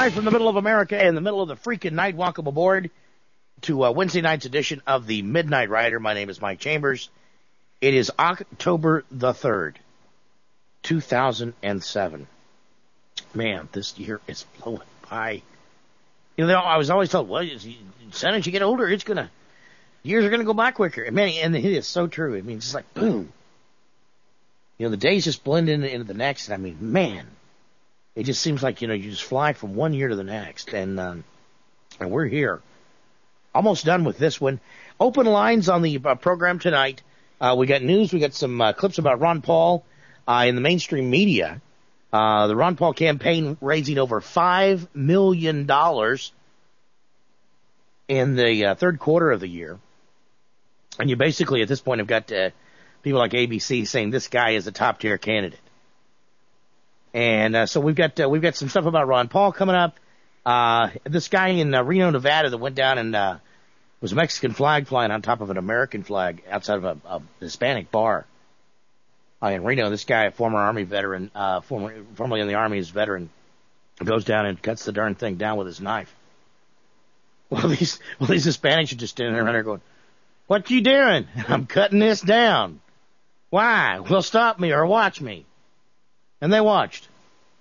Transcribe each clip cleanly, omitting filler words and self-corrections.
live from the middle of America in the middle of the freaking night. Welcome aboard to Wednesday night's edition of the Midnight Rider. My name is Mike Chambers. It is October the 3rd, 2007. Man, this year is blowing by. You know, I was always told, well, son, as you get older, years are gonna go by quicker. And man, and it is so true. I mean, it's just like boom. You know, the days just blend into the next. And I mean, man, it just seems like, you know, you just fly from one year to the next. And we're here, almost done with this one. Open lines on the program tonight. We got news. We got some clips about Ron Paul in the mainstream media. The Ron Paul campaign raising over $5 million in the third quarter of the year. And you basically, at this point, have got people like ABC saying this guy is a top-tier candidate. And so we've got some stuff about Ron Paul coming up. This guy in Reno, Nevada that went down and was a Mexican flag flying on top of an American flag outside of a Hispanic bar. In Reno, this guy, a former Army veteran, formerly in the Army, is veteran, goes down and cuts the darn thing down with his knife. Well, these Hispanics are just standing around there going, "What you doing?" "I'm cutting this down." "Why?" "Well, stop me or watch me." And they watched.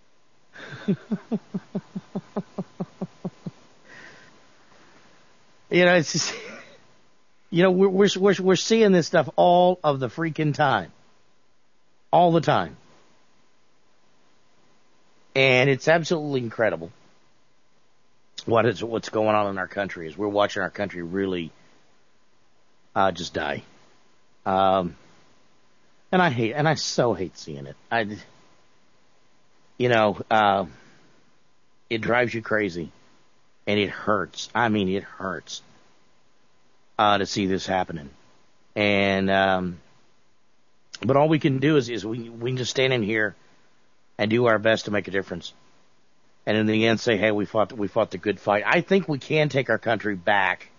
You know, it's just, you know, we're seeing this stuff all of the freaking time. All the time. And it's absolutely incredible what's going on in our country as we're watching our country really just die. And I so hate seeing it. It drives you crazy and it hurts. I mean, it hurts to see this happening. And but all we can do is we can just stand in here and do our best to make a difference. And in the end say, hey, we fought the good fight. I think we can take our country back.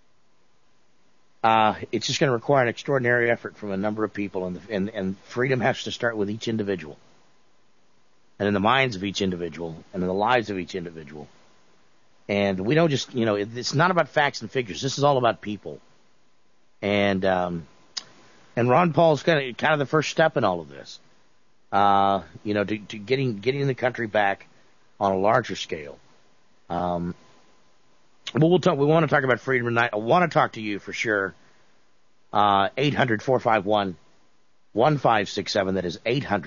It's just going to require an extraordinary effort from a number of people, and freedom has to start with each individual. And in the minds of each individual, and in the lives of each individual. And we don't just, you know, it's not about facts and figures. This is all about people. And Ron Paul's kind of the first step in all of this. To getting the country back on a larger scale. But we want to talk about freedom tonight. I want to talk to you for sure. 800-451-1567. That is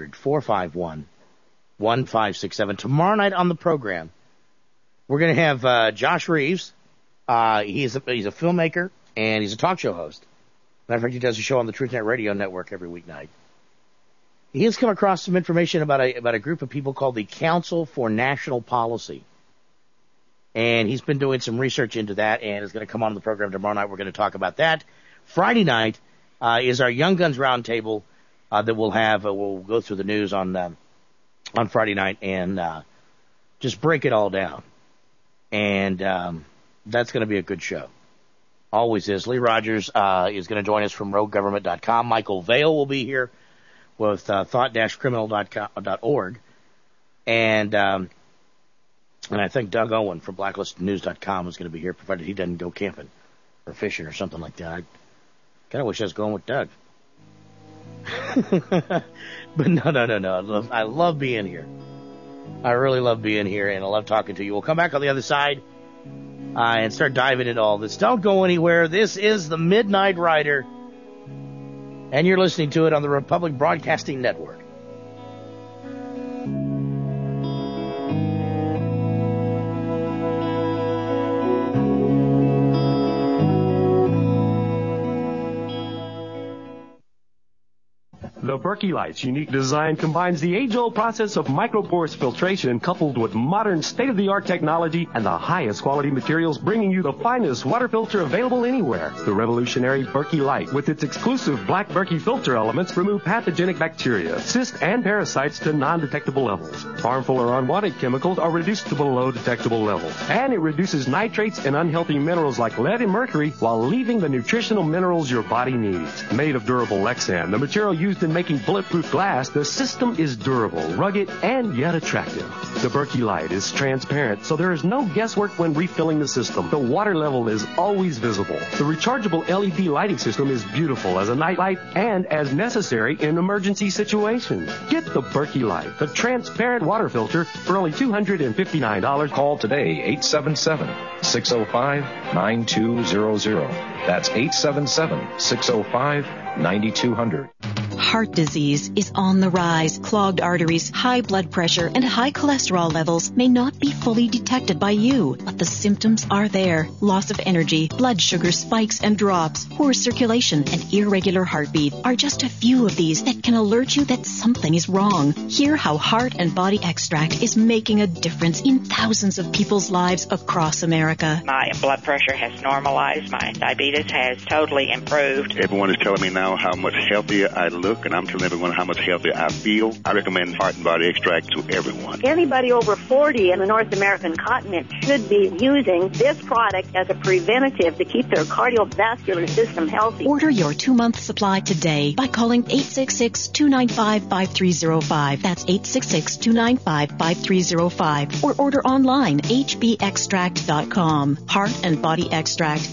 800-451-1567. Tomorrow night on the program, we're going to have Josh Reeves. He's a filmmaker and he's a talk show host. Matter of fact, he does a show on the TruthNet Radio Network every weeknight. He has come across some information about a group of people called the Council for National Policy. And he's been doing some research into that and is going to come on the program tomorrow night. We're going to talk about that. Friday night is our Young Guns Roundtable that we'll have. We'll go through the news on Friday night and just break it all down. And that's going to be a good show. Always is. Lee Rogers is going to join us from RogueGovernment.com. Michael Vale will be here with thought-criminal.org. And I think Doug Owen from BlacklistedNews.com is going to be here, provided he doesn't go camping or fishing or something like that. I kind of wish I was going with Doug. But no. I love being here. I really love being here, and I love talking to you. We'll come back on the other side and start diving into all this. Don't go anywhere. This is the Midnight Rider, and you're listening to it on the Republic Broadcasting Network. The Berkey Light's unique design combines the age-old process of microporous filtration coupled with modern state-of-the-art technology and the highest quality materials, bringing you the finest water filter available anywhere. The revolutionary Berkey Light, with its exclusive black Berkey filter elements, remove pathogenic bacteria, cysts, and parasites to non-detectable levels. Harmful or unwanted chemicals are reduced to below detectable levels. And it reduces nitrates and unhealthy minerals like lead and mercury while leaving the nutritional minerals your body needs. Made of durable Lexan, the material used in in making bulletproof glass, the system is durable, rugged, and yet attractive. The Berkey Light is transparent, so there is no guesswork when refilling the system. The water level is always visible. The rechargeable LED lighting system is beautiful as a night light and as necessary in emergency situations. Get the Berkey Light, the transparent water filter, for only $259. Call today, 877-605-9200. That's 877-605-9200. Heart disease is on the rise. Clogged arteries, high blood pressure, and high cholesterol levels may not be fully detected by you, but the symptoms are there. Loss of energy, blood sugar spikes and drops, poor circulation, and irregular heartbeat are just a few of these that can alert you that something is wrong. Hear how Heart and Body Extract is making a difference in thousands of people's lives across America. My blood pressure has normalized. My diabetes has totally improved. Everyone is telling me now how much healthier I look, and I'm telling everyone how much healthier I feel. I recommend Heart and Body Extract to everyone. Anybody over 40 in the North American continent should be using this product as a preventative to keep their cardiovascular system healthy. Order your 2-month supply today by calling 866-295-5305. That's 866-295-5305. Or order online, hbextract.com. Heart and Body Extract,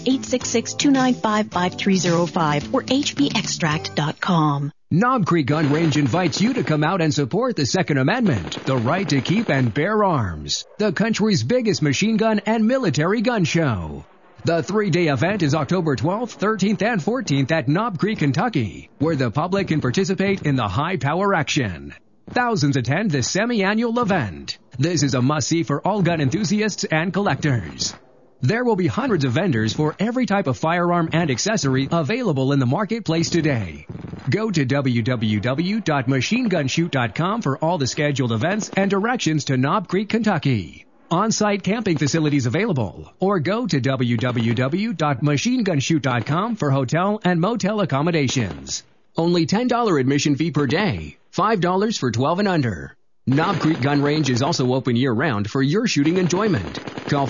866-295-5305 or hbextract.com. Knob Creek Gun Range invites you to come out and support the Second Amendment, the right to keep and bear arms, the country's biggest machine gun and military gun show. The 3-day event is October 12th, 13th, and 14th at Knob Creek, Kentucky, where the public can participate in the high-power action. Thousands attend this semi-annual event. This is a must-see for all gun enthusiasts and collectors. There will be hundreds of vendors for every type of firearm and accessory available in the marketplace today. Go to www.machinegunshoot.com for all the scheduled events and directions to Knob Creek, Kentucky. On-site camping facilities available. Or go to www.machinegunshoot.com for hotel and motel accommodations. Only $10 admission fee per day. $5 for 12 and under. Knob Creek Gun Range is also open year-round for your shooting enjoyment. Call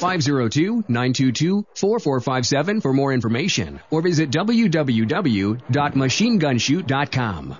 502-922-4457 for more information or visit www.machinegunshoot.com.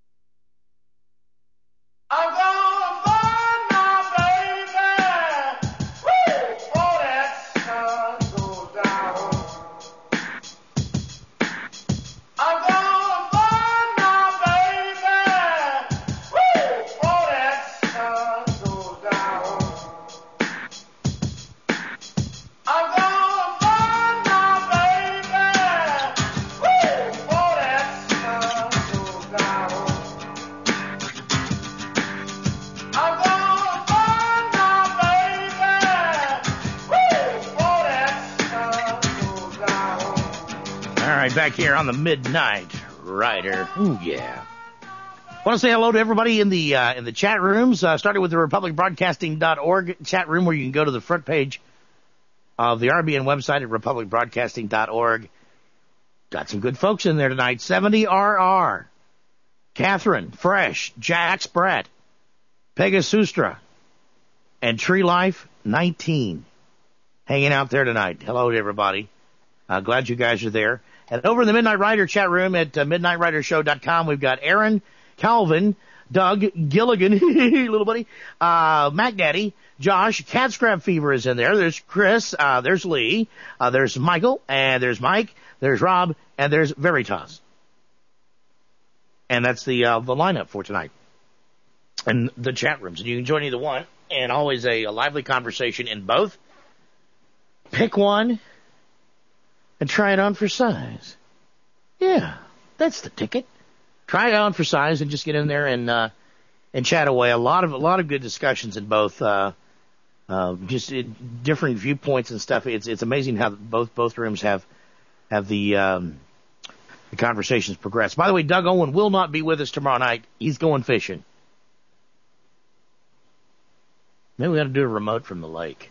Back here on the Midnight Rider. Ooh, yeah. Want to say hello to everybody in the chat rooms, starting with the republicbroadcasting.org chat room, where you can go to the front page of the RBN website at republicbroadcasting.org. Got some good folks in there tonight. 70RR, Catherine, Fresh, Jax Brett, Pegasustra, and Tree Life 19 hanging out there tonight. Hello to everybody. Glad you guys are there. And over in the Midnight Rider chat room at MidnightRiderShow.com, we've got Aaron, Calvin, Doug, Gilligan, little buddy, Mac Daddy, Josh, Cat Scrap Fever is in there. There's Chris, there's Lee, there's Michael, and there's Mike, there's Rob, and there's Veritas. And that's the lineup for tonight. And the chat rooms. And you can join either one. And always a lively conversation in both. Pick one and try it on for size. Yeah, that's the ticket. Try it on for size and just get in there and chat away. A lot of good discussions in both, just different viewpoints and stuff. It's amazing how both rooms have the conversations progress. By the way, Doug Owen will not be with us tomorrow night. He's going fishing. Maybe we ought to do a remote from the lake.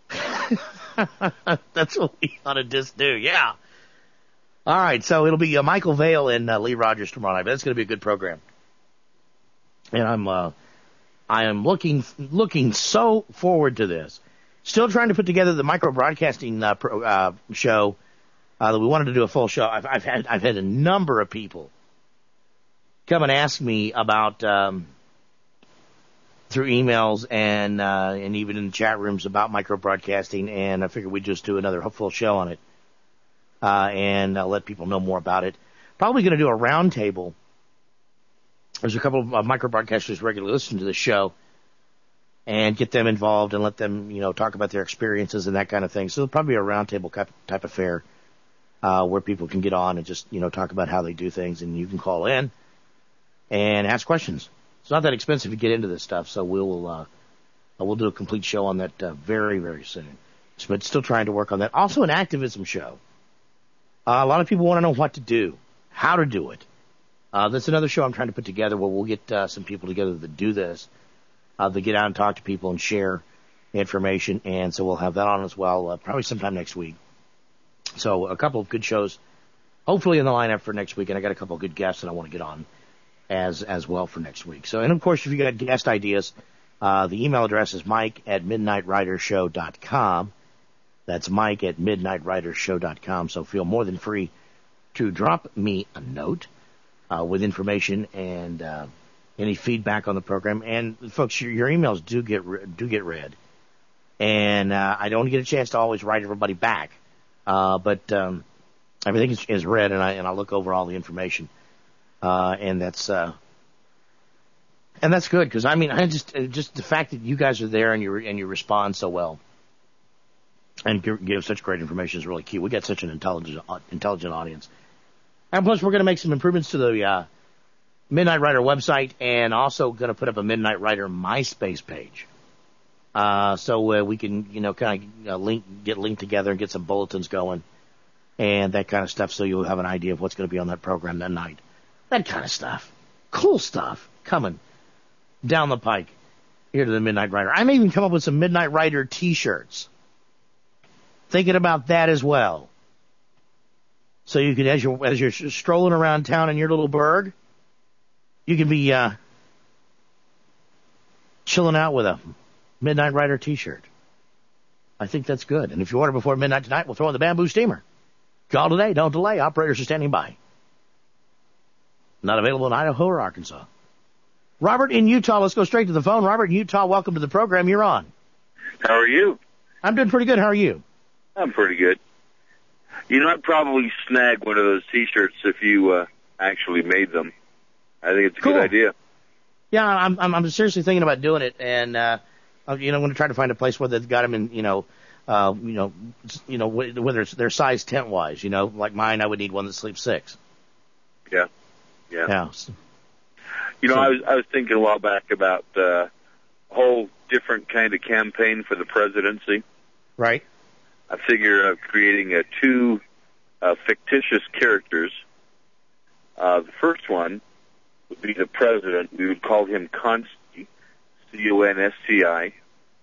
That's what we ought to just do, yeah. All right, so it'll be Michael Vale and Lee Rogers tomorrow night. But that's going to be a good program. And I am looking so forward to this. Still trying to put together the micro broadcasting show that we wanted to do a full show. I've had a number of people come and ask me about through emails and even in the chat rooms about microbroadcasting, and I figured we'd just do another full show on it and let people know more about it. Probably going to do a roundtable. There's a couple of microbroadcasters regularly listen to the show, and get them involved and let them, talk about their experiences and that kind of thing. So it'll probably be a roundtable type affair where people can get on and just, talk about how they do things, and you can call in and ask questions. It's not that expensive to get into this stuff, so we'll do a complete show on that very, very soon. But still trying to work on that. Also an activism show. A lot of people want to know what to do, how to do it. That's another show I'm trying to put together where we'll get some people together that do this. They get out and talk to people and share information, and so we'll have that on as well, probably sometime next week. So a couple of good shows, hopefully in the lineup for next week, and I got a couple of good guests that I want to get on as well for next week. So, and of course, if you got guest ideas, the email address is mike@midnightridershow.com. That's mike@midnightridershow.com. So feel more than free to drop me a note with information and any feedback on the program. And folks, your emails do get read, and I don't get a chance to always write everybody back, but everything is read, and I look over all the information, and that's good, because I just the fact that you guys are there and you respond so well and give such great information is really key. We got such an intelligent audience, and plus we're going to make some improvements to the Midnight Rider website, and also going to put up a Midnight Rider MySpace page. So we can, kind of get linked together and get some bulletins going and that kind of stuff, so you'll have an idea of what's going to be on that program that night. That kind of stuff. Cool stuff coming down the pike here to the Midnight Rider. I may even come up with some Midnight Rider t-shirts. Thinking about that as well. So you can, as you're strolling around town in your little burg, you can be chilling out with a Midnight Rider t-shirt. I think that's good. And if you order before midnight tonight, we'll throw in the bamboo steamer. Call today. Don't delay. Operators are standing by. Not available in Idaho or Arkansas. Robert in Utah. Let's go straight to the phone. Robert in Utah, welcome to the program. You're on. How are you? I'm doing pretty good. How are you? I'm pretty good. I'd probably snag one of those t-shirts if you actually made them. I think it's a good idea. Yeah, I'm seriously thinking about doing it, and I'm going to try to find a place where they've got them in, whether it's their size tent wise. Like mine, I would need one that sleeps 6. Yeah. I was thinking a while back about a whole different kind of campaign for the presidency. Right. I figure creating 2 fictitious characters. The first one would be the president. We would call him Consti, C-O-N-S-T-I.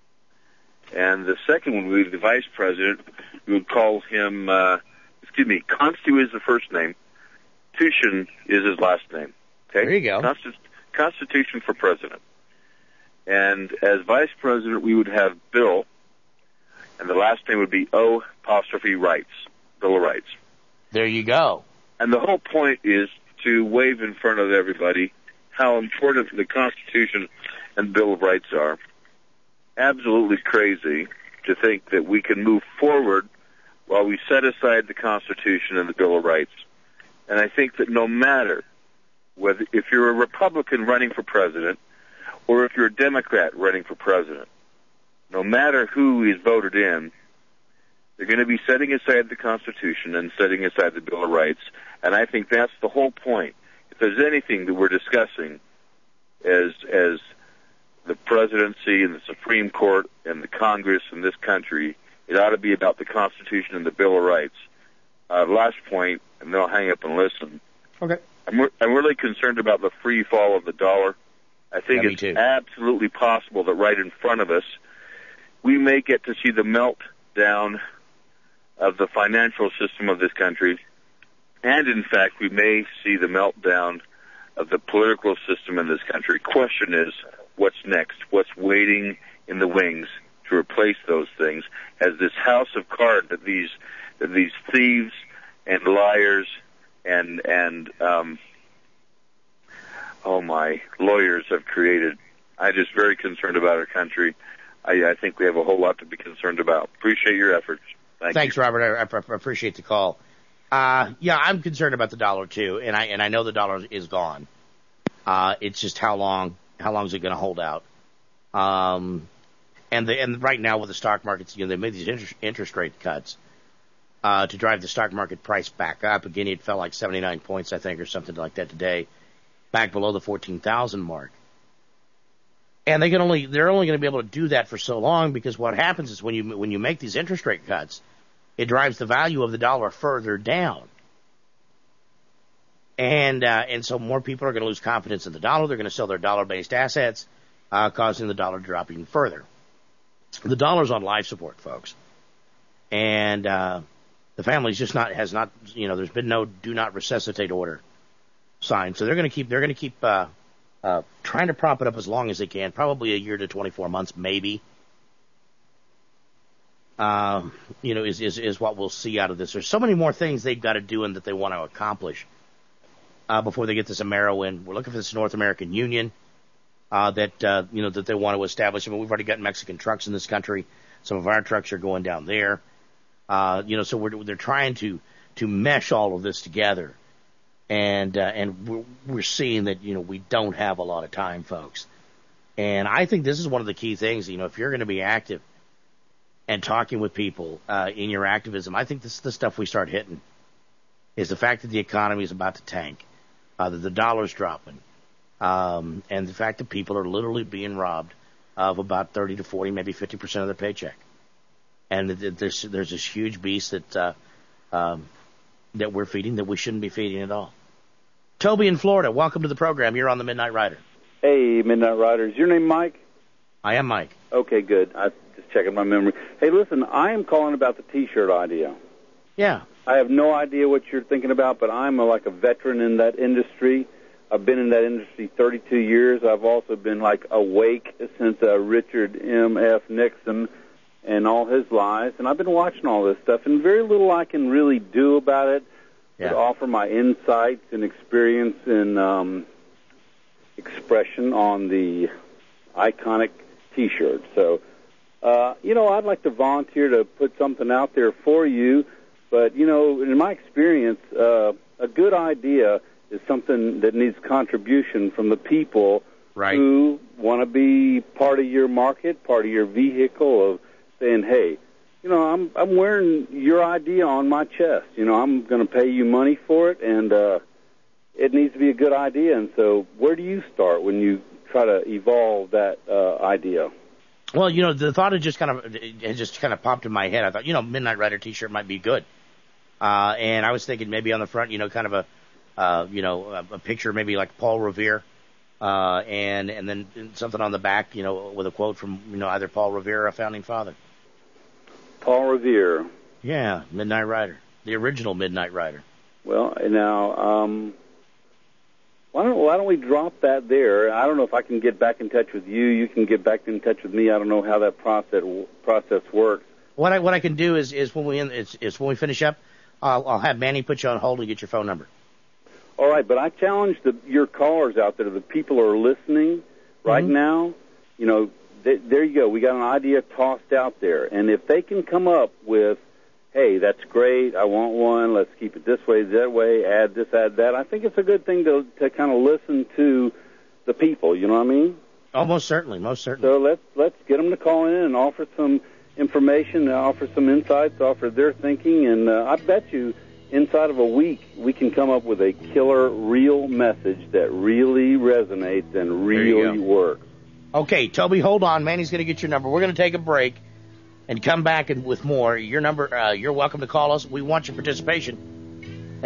And the second one would be the vice president. We would call him, Consti is the first name. Constitution is his last name. Okay? There you go. Constitution for president. And as vice president, we would have Bill, and the last name would be O'(Rights, Bill of Rights. There you go. And the whole point is to wave in front of everybody how important the Constitution and Bill of Rights are. Absolutely crazy to think that we can move forward while we set aside the Constitution and the Bill of Rights. And I think that no matter whether, if you're a Republican running for president or if you're a Democrat running for president, no matter who is voted in, they're going to be setting aside the Constitution and setting aside the Bill of Rights. And I think that's the whole point. If there's anything that we're discussing as the presidency and the Supreme Court and the Congress in this country, it ought to be about the Constitution and the Bill of Rights. Last point, and then I'll hang up and listen. Okay. I'm really concerned about the free fall of the dollar. I think it's absolutely possible that right in front of us, we may get to see the meltdown of the financial system of this country, and in fact, we may see the meltdown of the political system in this country. Question is, what's next? What's waiting in the wings to replace those things? As this house of cards that these thieves and liars and my lawyers have created. I'm just very concerned about our country. I think we have a whole lot to be concerned about. Appreciate your efforts. Thanks, you. Robert. I appreciate the call. Yeah, I'm concerned about the dollar too, and I know the dollar is gone. It's just how long is it going to hold out? And right now with the stock markets, they made these interest rate cuts to drive the stock market price back up. Again, it fell like 79 points, I think, or something like that today, back below the 14,000 mark. And they're only going to be able to do that for so long, because what happens is when you make these interest rate cuts, it drives the value of the dollar further down. And so more people are going to lose confidence in the dollar. They're going to sell their dollar-based assets, causing the dollar to drop even further. The dollar's on life support, folks. And the family's just has not, there's been no do not resuscitate order signed. So they're going to keep trying to prop it up as long as they can, probably a year to 24 months, maybe. Is what we'll see out of this. There's so many more things they've got to do and that they want to accomplish before they get this Amero in. We're looking for this North American Union that they want to establish. I mean, we've already got Mexican trucks in this country. Some of our trucks are going down there. So they're trying to mesh all of this together. And we're seeing that, we don't have a lot of time, folks. And I think this is one of the key things, if you're going to be active and talking with people in your activism, I think this is the stuff we start hitting, is the fact that the economy is about to tank, that the dollar's dropping, and the fact that people are literally being robbed of about 30 to 40, maybe 50% of their paycheck. And there's this huge beast that we're feeding that we shouldn't be feeding at all. Toby in Florida, welcome to the program. You're on the Midnight Rider. Hey, Midnight Rider. Is your name Mike? I am Mike. Okay, good. I just checking my memory. Hey, listen, I am calling about the T-shirt idea. Yeah. I have no idea what you're thinking about, but I'm like a veteran in that industry. I've been in that industry 32 years. I've also been like awake since Richard M.F. Nixon and all his lies, and I've been watching all this stuff, and very little I can really do about it. Yeah. To offer my insights and experience and expression on the iconic T-shirt. So, I'd like to volunteer to put something out there for you, but, in my experience, a good idea is something that needs contribution from the people who want to be part of your market, part of your vehicle of saying, hey, I'm wearing your idea on my chest. I'm going to pay you money for it, and it needs to be a good idea. And so where do you start when you try to evolve that idea? Well, the thought had just kind of popped in my head. I thought, Midnight Rider T-shirt might be good. And I was thinking maybe on the front, kind of a picture maybe like Paul Revere, and then something on the back, with a quote from, either Paul Revere or a founding father. Paul Revere. Yeah, Midnight Rider, the original Midnight Rider. Well, now, why don't we drop that there? I don't know if I can get back in touch with you. You can get back in touch with me. I don't know how that process works. What I can do is when we finish up, I'll have Manny put you on hold and get your phone number. All right, but I challenge your callers out there, the people who are listening right now. There you go. We got an idea tossed out there. And if they can come up with, hey, that's great, I want one, let's keep it this way, that way, add this, add that, I think it's a good thing to kind of listen to the people, you know what I mean? Oh, most certainly. So let's get them to call in and offer some information, offer some insights, offer their thinking, and I bet you inside of a week we can come up with a killer, real message that really resonates and really works. Okay, Toby, hold on. Manny's going to get your number. We're going to take a break and come back with more. Your number, you're welcome to call us. We want your participation.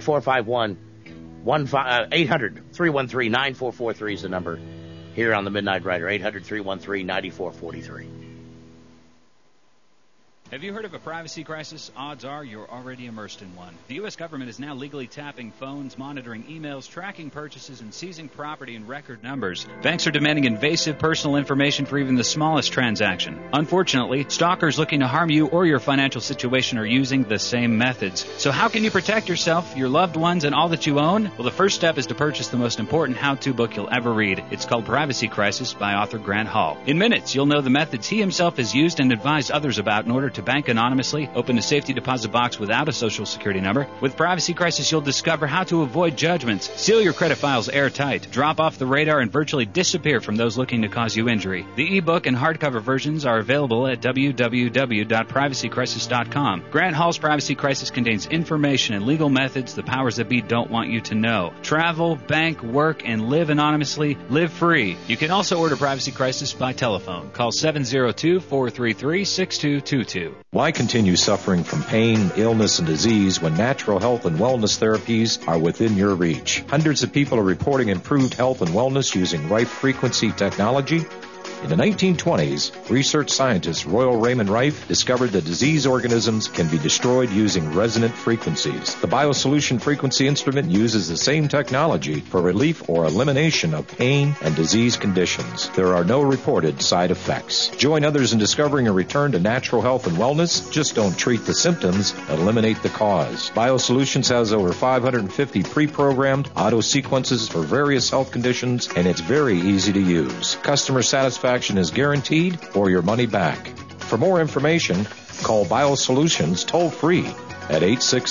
800-313-9443 is the number here on the Midnight Rider. 800-313-9443. Have you heard of a privacy crisis? Odds are you're already immersed in one. The U.S. government is now legally tapping phones, monitoring emails, tracking purchases, and seizing property in record numbers. Banks are demanding invasive personal information for even the smallest transaction. Unfortunately, stalkers looking to harm you or your financial situation are using the same methods. So how can you protect yourself, your loved ones, and all that you own? Well, the first step is to purchase the most important how-to book you'll ever read. It's called Privacy Crisis by author Grant Hall. In minutes, you'll know the methods he himself has used and advised others about in order to bank anonymously, open a safety deposit box without a social security number. With Privacy Crisis, you'll discover how to avoid judgments, seal your credit files airtight, drop off the radar, and virtually disappear from those looking to cause you injury. The ebook and hardcover versions are available at www.privacycrisis.com. Grant Hall's Privacy Crisis contains information and legal methods the powers that be don't want you to know. Travel, bank, work, and live anonymously. Live free. You can also order Privacy Crisis by telephone. Call 702-433-6222. Why continue suffering from pain, illness, and disease when natural health and wellness therapies are within your reach? Hundreds of people are reporting improved health and wellness using Rife frequency technology. In the 1920s, research scientist Royal Raymond Rife discovered that disease organisms can be destroyed using resonant frequencies. The BioSolution frequency instrument uses the same technology for relief or elimination of pain and disease conditions. There are no reported side effects. Join others in discovering a return to natural health and wellness. Just don't treat the symptoms, eliminate the cause. BioSolutions has over 550 pre-programmed auto sequences for various health conditions, and it's very easy to use. Customer satisfaction is guaranteed or your money back. For more information, call BioSolutions toll-free at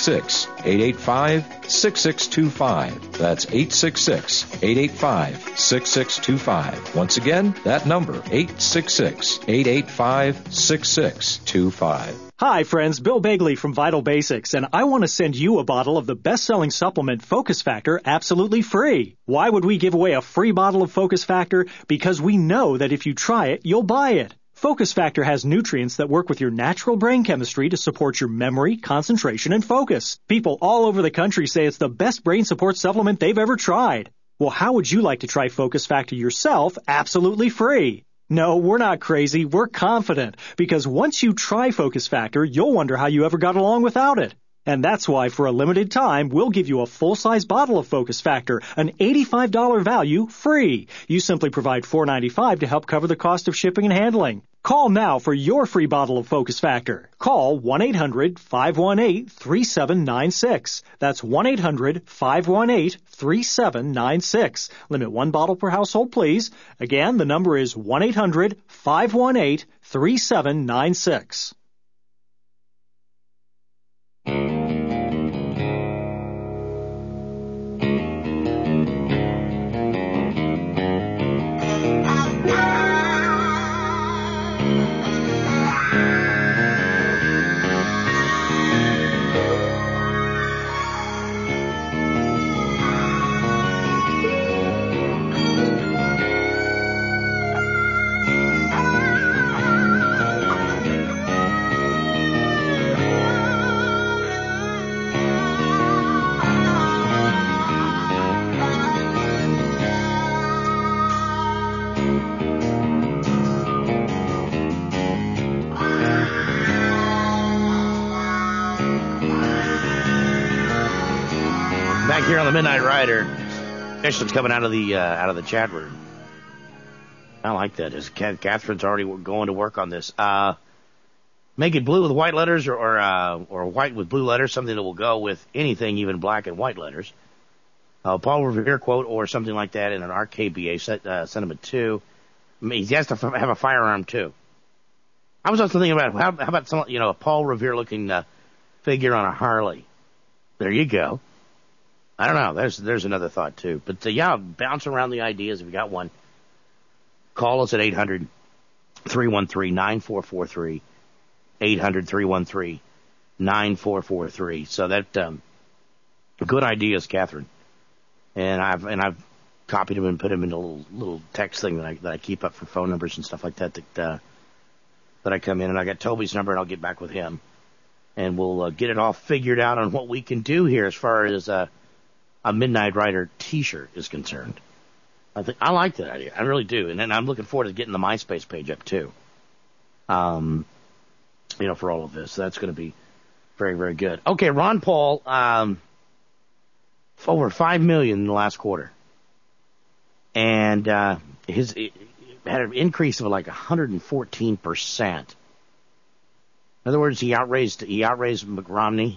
866-885-6625. That's 866-885-6625. Once again, that number, 866-885-6625. Hi, friends. Bill Bagley from Vital Basics, and I want to send you a bottle of the best-selling supplement Focus Factor absolutely free. Why would we give away a free bottle of Focus Factor? Because we know that if you try it, you'll buy it. Focus Factor has nutrients that work with your natural brain chemistry to support your memory, concentration, and focus. People all over the country say it's the best brain support supplement they've ever tried. Well, how would you like to try Focus Factor yourself absolutely free? No, we're not crazy. We're confident. Because once you try Focus Factor, you'll wonder how you ever got along without it. And that's why, for a limited time, we'll give you a full-size bottle of Focus Factor, an $85 value, free. You simply provide $4.95 to help cover the cost of shipping and handling. Call now for your free bottle of Focus Factor. Call 1-800-518-3796. That's 1-800-518-3796. Limit one bottle per household, please. Again, the number is 1-800-518-3796. Here on the Midnight Rider, questions coming out of the chat room. I like that. Catherine's already going to work on this. Make it blue with white letters, or white with blue letters, something that will go with anything, even black and white letters. Paul Revere quote or something like that in an RKBA sentiment too. I mean, he has to have a firearm too. I was also thinking about how about some, a Paul Revere looking figure on a Harley. There you go. I don't know. There's another thought too. But bounce around the ideas. If you got one, call us at 800-313-9443. 800-313-9443. So that good ideas, Catherine. And I've copied them and put them in a little text thing that I keep up for phone numbers and stuff like that that I come in, and I got Toby's number, and I'll get back with him, and we'll get it all figured out on what we can do here as far as a Midnight Rider T-shirt is concerned. I like that idea. I really do. And then I'm looking forward to getting the MySpace page up too. for all of this. So that's going to be very, very good. Okay, Ron Paul, over $5 million in the last quarter. And, his had an increase of like 114%. In other words, he outraised Mitt Romney,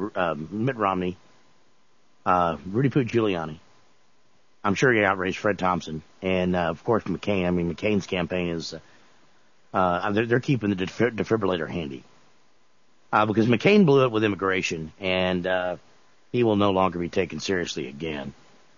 Rudy Giuliani. I'm sure he outraised Fred Thompson, and of course McCain. I mean, McCain's campaign is they're keeping the defibrillator handy because McCain blew it with immigration, and he will no longer be taken seriously again.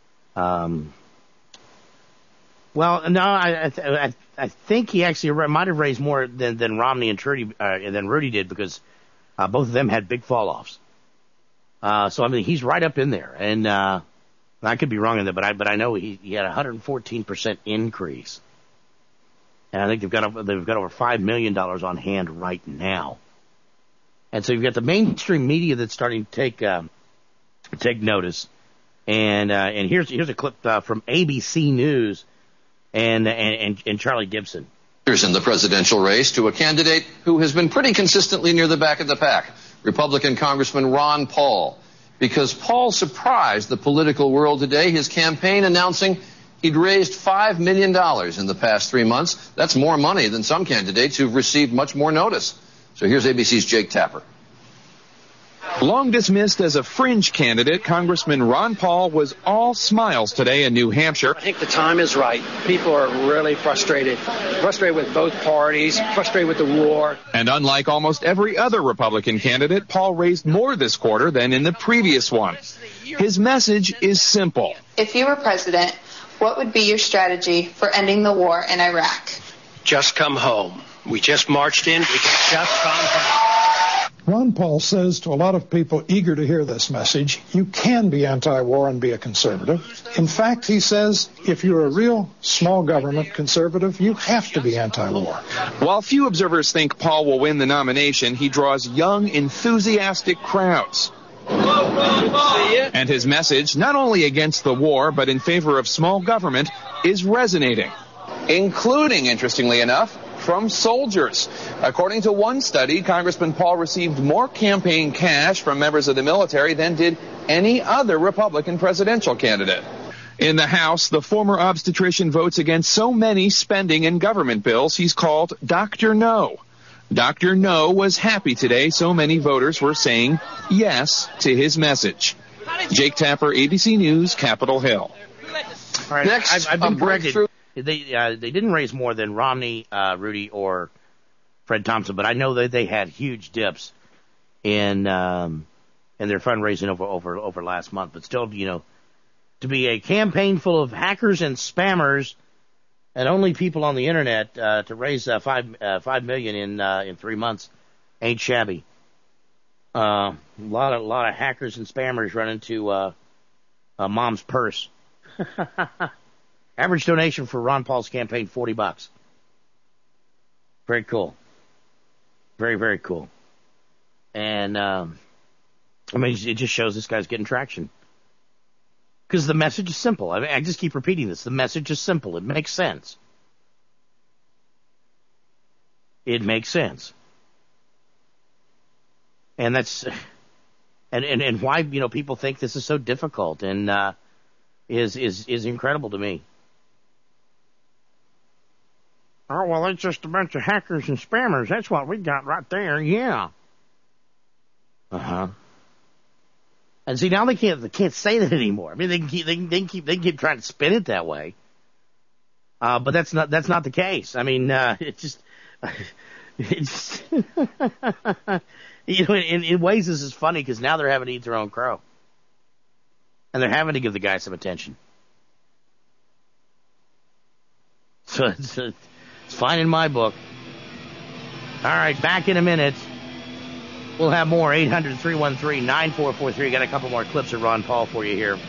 Well, no, I think he actually might have raised more than Romney and Trudy, than Rudy did, because both of them had big fall-offs. So I mean, he's right up in there, and I could be wrong in that, but I know he had a 114% increase, and I think they've got over $5 million on hand right now, and so you've got the mainstream media that's starting to take notice, and here's a clip from ABC News and Charlie Gibson. In the presidential race to a candidate who has been pretty consistently near the back of the pack, Republican Congressman Ron Paul. Because Paul surprised the political world today, his campaign announcing he'd raised $5 million in the past 3 months. That's more money than some candidates who've received much more notice. So here's ABC's Jake Tapper. Long dismissed as a fringe candidate, Congressman Ron Paul was all smiles today in New Hampshire. I think the time is right. People are really frustrated with both parties, frustrated with the war. And unlike almost every other Republican candidate, Paul raised more this quarter than in the previous one. His message is simple. If you were president, what would be your strategy for ending the war in Iraq? Just come home. We just marched in. We can just come home. Ron Paul says to a lot of people eager to hear this message, you can be anti-war and be a conservative. In fact, he says, if you're a real small government conservative, you have to be anti-war. While few observers think Paul will win the nomination, he draws young, enthusiastic crowds. And his message, not only against the war, but in favor of small government, is resonating. Including, interestingly enough, from soldiers. According to one study, Congressman Paul received more campaign cash from members of the military than did any other Republican presidential candidate. In the House, the former obstetrician votes against so many spending and government bills he's called Dr. No. Dr. No was happy today so many voters were saying yes to his message. Jake Tapper, ABC News, Capitol Hill. All right, next, I've been corrected. They didn't raise more than Romney, Rudy, or Fred Thompson, but I know that they had huge dips in their fundraising over last month. But still, to be a campaign full of hackers and spammers and only people on the internet to raise $5 million in 3 months ain't shabby. A lot of hackers and spammers run into mom's purse. Average donation for Ron Paul's campaign, $40. Very cool. Very, very cool. And, it just shows this guy's getting traction. Because the message is simple. I just keep repeating this. The message is simple. It makes sense. It makes sense. And that's, and why, people think this is so difficult and, is incredible to me. Oh, well, it's just a bunch of hackers and spammers. That's what we got right there. Yeah. Uh-huh. And see, now they can't say that anymore. I mean, they can keep trying to spin it that way. But that's not the case. I mean, it's in ways this is funny because now they're having to eat their own crow. And they're having to give the guy some attention. So it's fine in my book. All right, back in a minute. We'll have more. 800-313-9443. Got a couple more clips of Ron Paul for you here.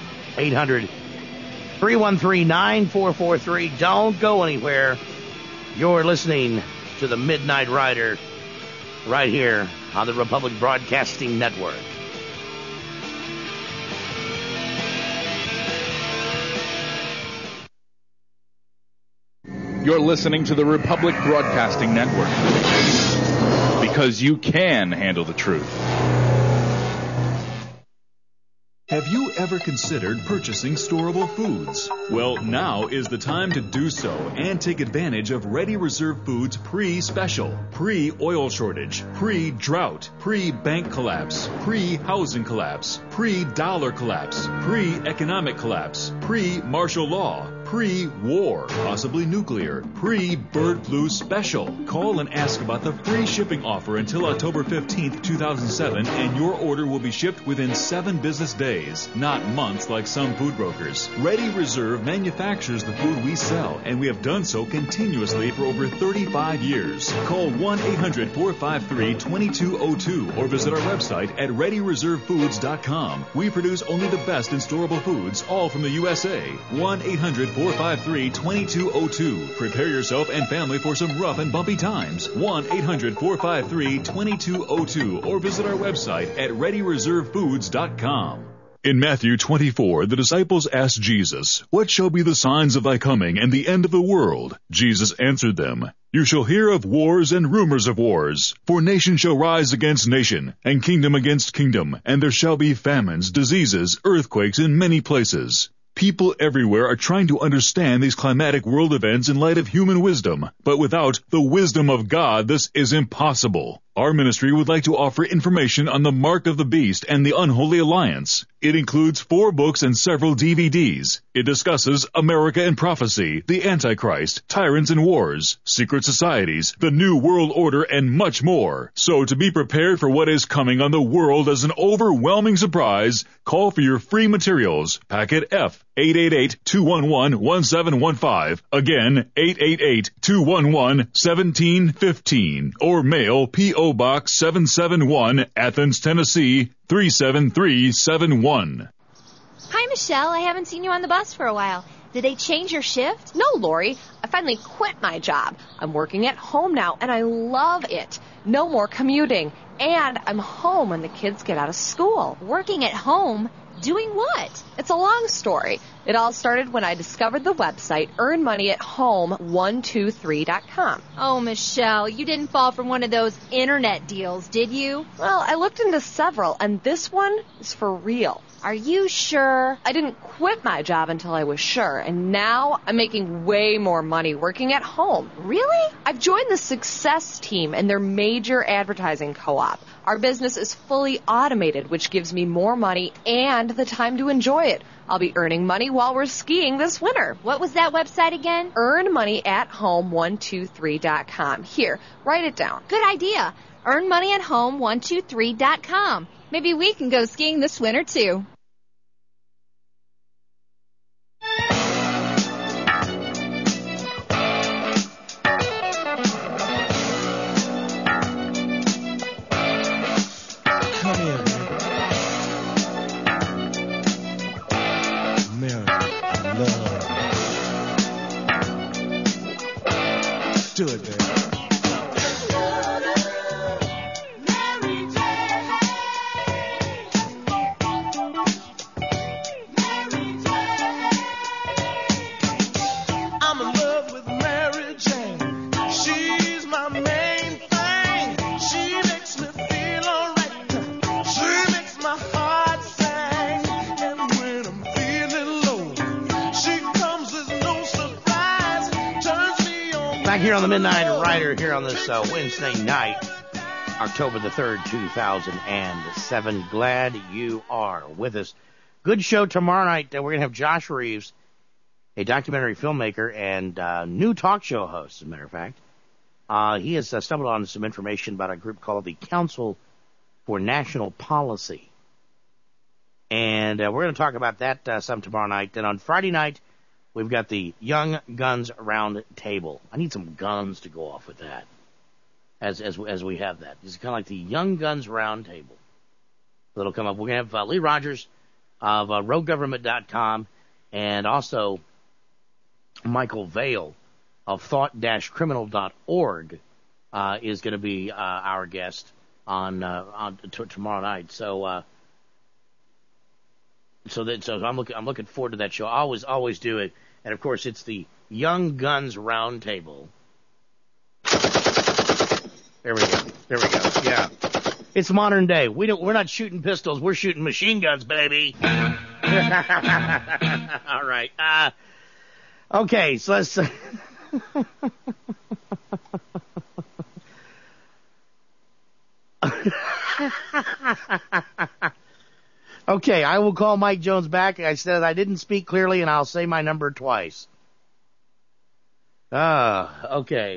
800-313-9443. Don't go anywhere. You're listening to the Midnight Rider right here on the Republic Broadcasting Network. You're listening to the Republic Broadcasting Network. because you can handle the truth. Have you ever considered purchasing storable foods? Well, now is the time to do so and take advantage of Ready Reserve Foods pre-special, pre-oil shortage, pre-drought, pre-bank collapse, pre-housing collapse, pre-dollar collapse, pre-economic collapse, pre-martial law, pre-war, possibly nuclear, pre-bird flu special. Call and ask about the free shipping offer until October 15th, 2007, and your order will be shipped within 7 business days, not months like some food brokers. Ready Reserve manufactures the food we sell, and we have done so continuously for over 35 years. Call 1-800-453-2202 or visit our website at ReadyReserveFoods.com. We produce only the best in storable foods, all from the USA. 1-800-453-2202. Prepare yourself and family for some rough and bumpy times. 1-800-453-2202 or visit our website at ReadyReserveFoods.com. In Matthew 24, the disciples asked Jesus, "What shall be the signs of thy coming and the end of the world?" Jesus answered them, "You shall hear of wars and rumors of wars. For nation shall rise against nation, and kingdom against kingdom, and there shall be famines, diseases, earthquakes in many places." People everywhere are trying to understand these climatic world events in light of human wisdom, but without the wisdom of God, this is impossible. Our ministry would like to offer information on the Mark of the Beast and the Unholy Alliance. It includes 4 books and several DVDs. It discusses America and prophecy, the Antichrist, tyrants and wars, secret societies, the New World Order, and much more. So to be prepared for what is coming on the world as an overwhelming surprise, call for your free materials. Packet F, 888-211-1715. Again, 888-211-1715. Or mail P.O. Box 771, Athens, Tennessee, 37371. Hi, Michelle. I haven't seen you on the bus for a while. Did they change your shift? No, Lori. I finally quit my job. I'm working at home now, and I love it. No more commuting. And I'm home when the kids get out of school. Working at home? Doing what? It's a long story. It all started when I discovered the website earnmoneyathome123.com. Oh, Michelle, you didn't fall for one of those internet deals, did you? Well, I looked into several, and this one is for real. Are you sure? I didn't quit my job until I was sure, and now I'm making way more money working at home. Really? I've joined the Success Team and their major advertising co-op. Our business is fully automated, which gives me more money and the time to enjoy it. I'll be earning money while we're skiing this winter. What was that website again? earnmoneyathome123.com. Here, write it down. Good idea. earnmoneyathome123.com. Maybe we can go skiing this winter, too. Come here, man. America, love. Do it, baby. Back here on the Midnight Rider here on this Wednesday night, October the 3rd, 2007. Glad you are with us. Good show tomorrow night. We're going to have Josh Reeves, a documentary filmmaker and new talk show host, as a matter of fact. He has stumbled on some information about a group called the Council for National Policy. And we're going to talk about that some tomorrow night. Then on Friday night, we've got the Young Guns Round Table. I need some guns to go off with that as we have that. It's kind of like the Young Guns Round Table. That'll come up. We're going to have Lee Rogers of RogueGovernment.com and also Michael Vale of Thought-Criminal.org is going to be our guest on tomorrow night. So I'm looking forward to that show. I always do it. And of course, it's the Young Guns Roundtable. There we go. Yeah. It's modern day. We're not shooting pistols. We're shooting machine guns, baby. All right. Okay, so let's... Okay, I will call Mike Jones back. I said I didn't speak clearly, and I'll say my number twice. Okay.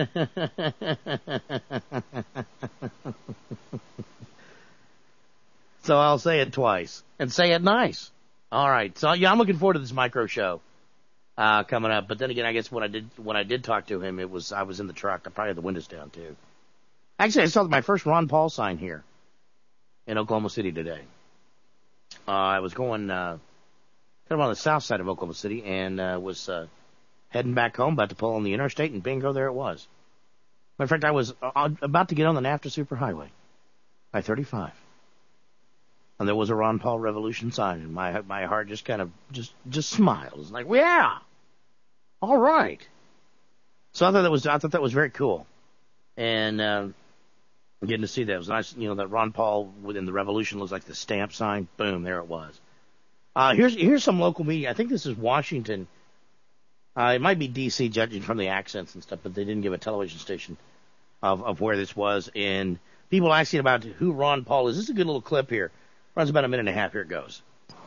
So I'll say it twice and say it nice. All right. So yeah, I'm looking forward to this micro show coming up. But then again, I guess when I did talk to him, I was in the truck. I probably had the windows down too. Actually, I saw my first Ron Paul sign here in Oklahoma City today. I was going kind of on the south side of Oklahoma City and was heading back home, about to pull on the interstate, and bingo, there it was. Matter of fact, I was about to get on the NAFTA Superhighway, I-35. And there was a Ron Paul Revolution sign, and my heart just kind of just smiled. It was like, well, yeah, all right. So I thought that was very cool, and getting to see that, it was nice. You know, that Ron Paul within the Revolution looks like the stamp sign. Boom, there it was. Here's some local media. I think this is Washington. It might be D.C. judging from the accents and stuff, but they didn't give a television station of where this was. And people asking about who Ron Paul is. This is a good little clip here. Runs about a minute and a half. Here it goes.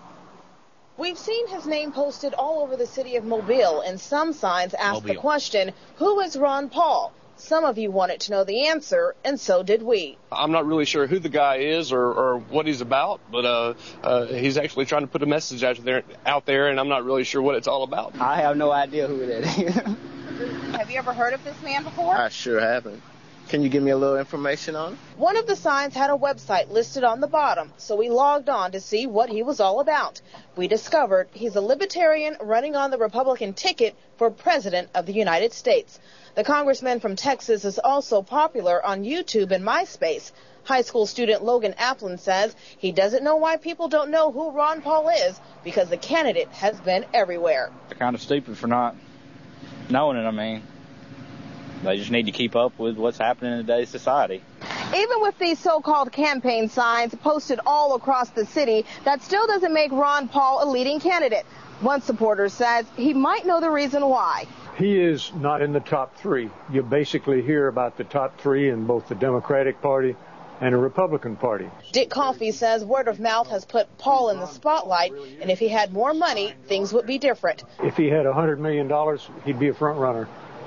We've seen his name posted all over the city of Mobile, and some signs ask the question, who is Ron Paul? Some of you wanted to know the answer, and so did we. I'm not really sure who the guy is or what he's about, but he's actually trying to put a message out there, and I'm not really sure what it's all about. I have no idea who it is. Have you ever heard of this man before? I sure haven't. Can you give me a little information on it? One of the signs had a website listed on the bottom, so we logged on to see what he was all about. We discovered he's a libertarian running on the Republican ticket for President of the United States. The congressman from Texas is also popular on YouTube and MySpace. High school student Logan Applin says he doesn't know why people don't know who Ron Paul is because the candidate has been everywhere. They're kind of stupid for not knowing it, I mean. They just need to keep up with what's happening in today's society. Even with these so-called campaign signs posted all across the city, that still doesn't make Ron Paul a leading candidate. One supporter says he might know the reason why. He is not in the top three. You basically hear about the top three in both the Democratic Party and the Republican Party. Dick Coffey says word of mouth has put Paul in the spotlight, and if he had more money, things would be different. If he had $100 million, he'd be a front runner.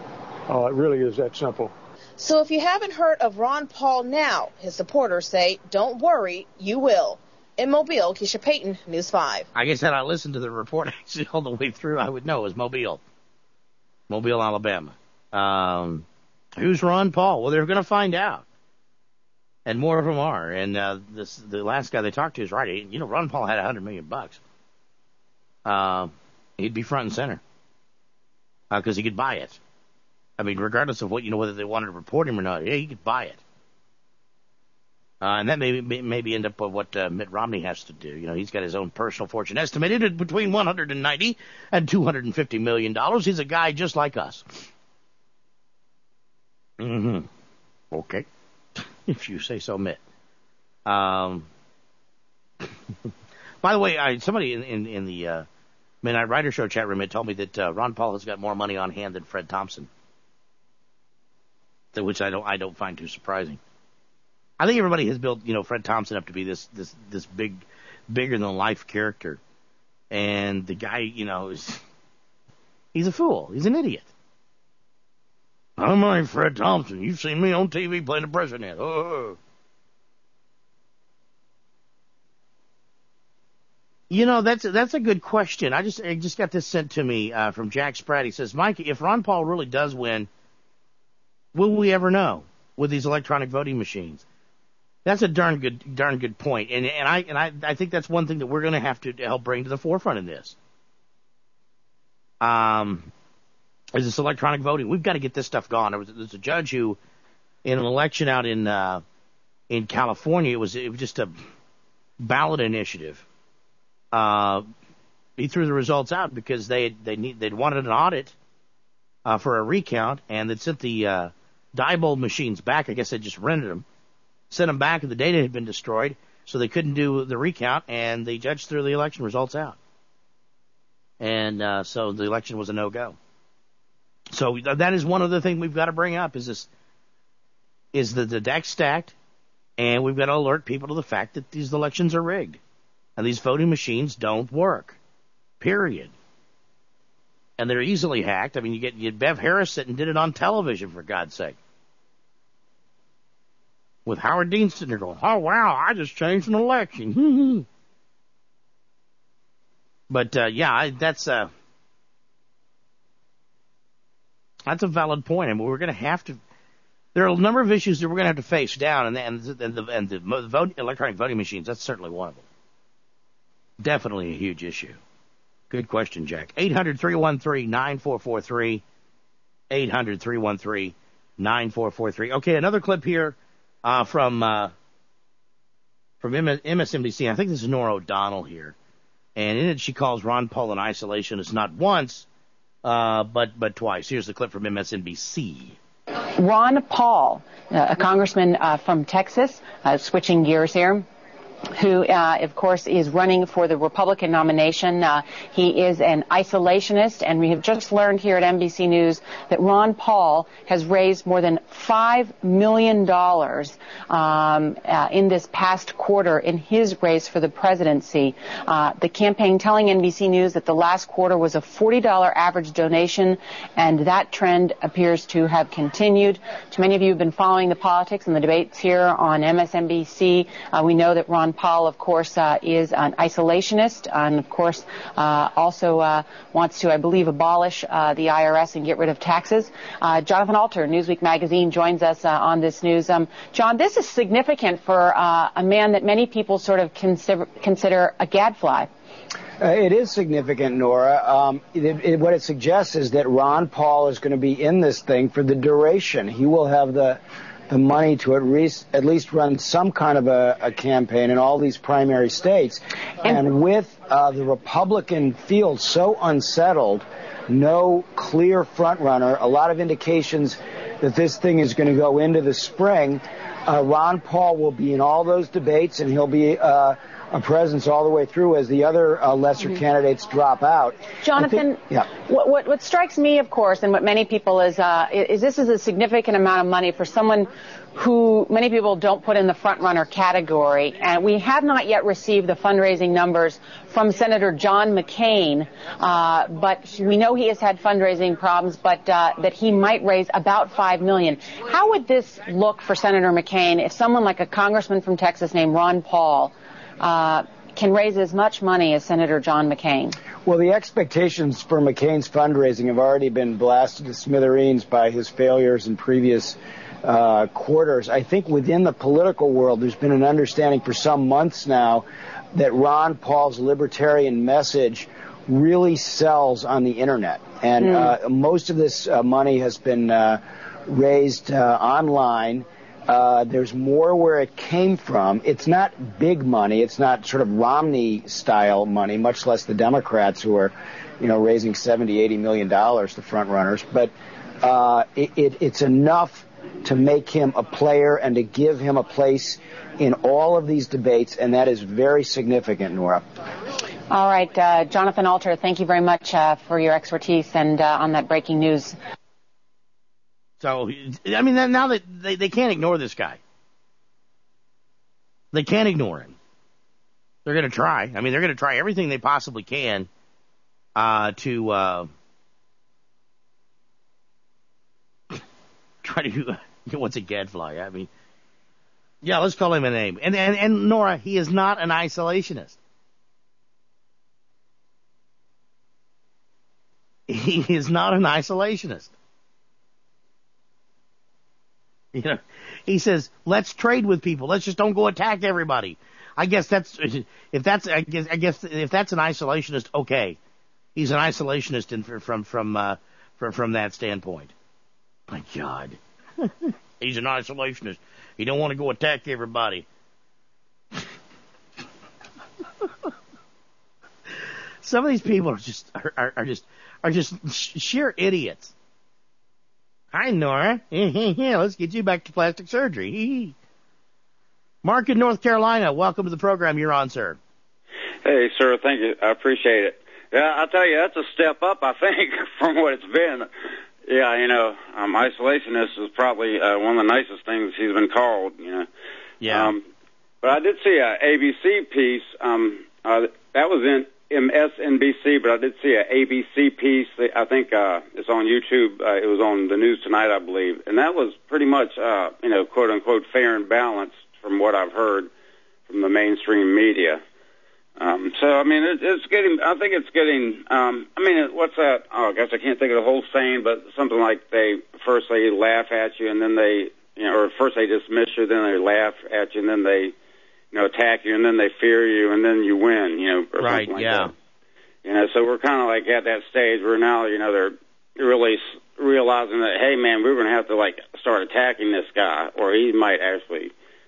It really is that simple. So if you haven't heard of Ron Paul now, his supporters say, don't worry, you will. In Mobile, Keisha Payton, News 5. I guess had I listened to the report actually all the way through, I would know it was Mobile, Alabama. Who's Ron Paul? Well, they're going to find out. And more of them are. And the last guy they talked to is right. You know, Ron Paul had $100 million. He'd be front and center because he could buy it. I mean, regardless of what, whether they wanted to report him or not, yeah, he could buy it. And that maybe end up with what Mitt Romney has to do. He's got his own personal fortune estimated at between $190 and $250 million. He's a guy just like us. Mm-hmm. Okay. If you say so, Mitt. By the way, somebody in the Midnight Rider Show chat room had told me that Ron Paul has got more money on hand than Fred Thompson, which I don't find too surprising. I think everybody has built, Fred Thompson up to be this bigger than life character, and the guy, he's a fool. He's an idiot. I'm like Fred Thompson. You've seen me on TV playing the president. Oh. That's a good question. I just got this sent to me from Jack Spratt. He says, Mike, if Ron Paul really does win, will we ever know with these electronic voting machines? That's a darn good point. And I think that's one thing that we're going to have to help bring to the forefront in this. Is this electronic voting? We've got to get this stuff gone. There's a judge who, in an election out in California, it was just a ballot initiative. He threw the results out because they'd wanted an audit for a recount, and they'd sent the Diebold machines back. I guess they just rented them, sent them back, and the data had been destroyed, so they couldn't do the recount, and the judge threw the election results out. And so the election was a no-go. So that is one other thing we've got to bring up is the deck's stacked, and we've got to alert people to the fact that these elections are rigged, and these voting machines don't work, period. And they're easily hacked. I mean, you get Bev Harris sitting did it on television, for God's sake. With Howard Dean sitting there going, oh, wow, I just changed an election. But, that's a valid point. I mean, we're going to have to, there are a number of issues that we're going to have to face down, and the electronic voting machines, that's certainly one of them. Definitely a huge issue. Good question, Jack. 800-313-9443. 800-313-9443. Okay, another clip here from MSNBC. I think this is Norah O'Donnell here. And in it, she calls Ron Paul an isolationist not once, but twice. Here's the clip from MSNBC. Ron Paul, a congressman from Texas, switching gears here, who, of course, is running for the Republican nomination. He is an isolationist, and we have just learned here at NBC News that Ron Paul has raised more than $5 million in this past quarter in his race for the presidency. The campaign telling NBC News that the last quarter was a $40 average donation, and that trend appears to have continued. To many of you who have been following the politics and the debates here on MSNBC, we know that Ron Paul, of course, is an isolationist, and of course also wants to, I believe, abolish the IRS and get rid of taxes. Jonathan Alter, Newsweek magazine, joins us on this news. John, this is significant for a man that many people sort of consider a gadfly. It is significant, Nora. What it suggests is that Ron Paul is going to be in this thing for the duration. He will have the money to at least run some kind of a campaign in all these primary states. And with the Republican field so unsettled, no clear front runner, a lot of indications that this thing is going to go into the spring, Ron Paul will be in all those debates, and he'll be a presence all the way through as the other lesser candidates drop out. Jonathan, what strikes me, of course, and what many people is this is a significant amount of money for someone who many people don't put in the front-runner category. And we have not yet received the fundraising numbers from Senator John McCain, but we know he has had fundraising problems, but that he might raise about $5 million. How would this look for Senator McCain if someone like a congressman from Texas named Ron Paul can raise as much money as Senator John McCain? Well, the expectations for McCain's fundraising have already been blasted to smithereens by his failures in previous quarters. I think within the political world, there's been an understanding for some months now that Ron Paul's libertarian message really sells on the Internet. And most of this money has been raised online. There's more where it came from. It's not big money. It's not sort of Romney-style money, much less the Democrats who are, raising $70-80 million, the front runners. But it's enough to make him a player and to give him a place in all of these debates, and that is very significant, Nora. All right, Jonathan Alter, thank you very much for your expertise and on that breaking news. So, I mean, now that they can't ignore this guy. They can't ignore him. They're going to try. I mean, they're going to try everything they possibly can to try to what's a gadfly? I mean, yeah, let's call him a name. And Nora, he is not an isolationist. He is not an isolationist. He says, let's trade with people. Let's just don't go attack everybody. I guess if that's an isolationist, okay. He's an isolationist from that standpoint. My God. He's an isolationist. He don't want to go attack everybody. Some of these people are just sheer idiots. Hi, Nora. Yeah, let's get you back to plastic surgery. Mark in North Carolina, welcome to the program. You're on, sir. Hey, sir, thank you. I appreciate it. Yeah, I'll tell you, that's a step up, I think, from what it's been. Yeah, isolationist is probably one of the nicest things he's been called, Yeah. But I did see a ABC piece. That was in MSNBC, but I did see a ABC piece. I think it's on YouTube. It was on the news tonight, I believe. And that was pretty much, quote unquote, fair and balanced from what I've heard from the mainstream media. So, I mean, it's getting, I think it's getting, what's that? Oh, I guess I can't think of the whole saying, but something like first they laugh at you and then they, or first they dismiss you, then they laugh at you and then they, attack you and then they fear you and then you win, or right, something like yeah. that. So we're kind of like at that stage where now, they're really realizing that, hey, man, we're going to have to start attacking this guy or he might actually,